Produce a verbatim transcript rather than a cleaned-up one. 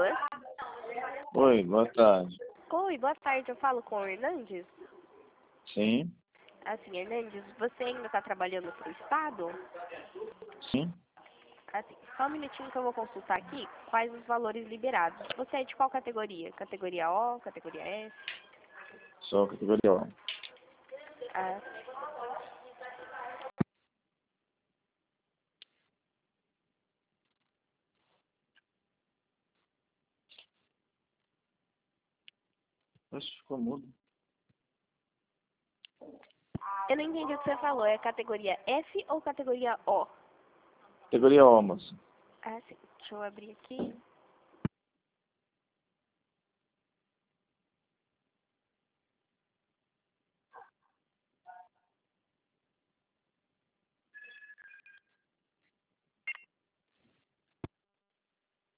Alô? Oi, boa tarde. Oi, boa tarde. Eu falo com o Hernandes? Sim, Assim, Hernandes, você ainda está trabalhando para o Estado? sim. Assim, só um minutinho que eu vou consultar aqui quais os valores liberados. Você é de qual categoria? Categoria O, categoria S? Sou categoria O. Ah, Oxe, ficou mudo. eu não entendi o que você falou. É categoria F ou categoria O? Categoria O, moça. Ah, sim. Deixa eu abrir aqui.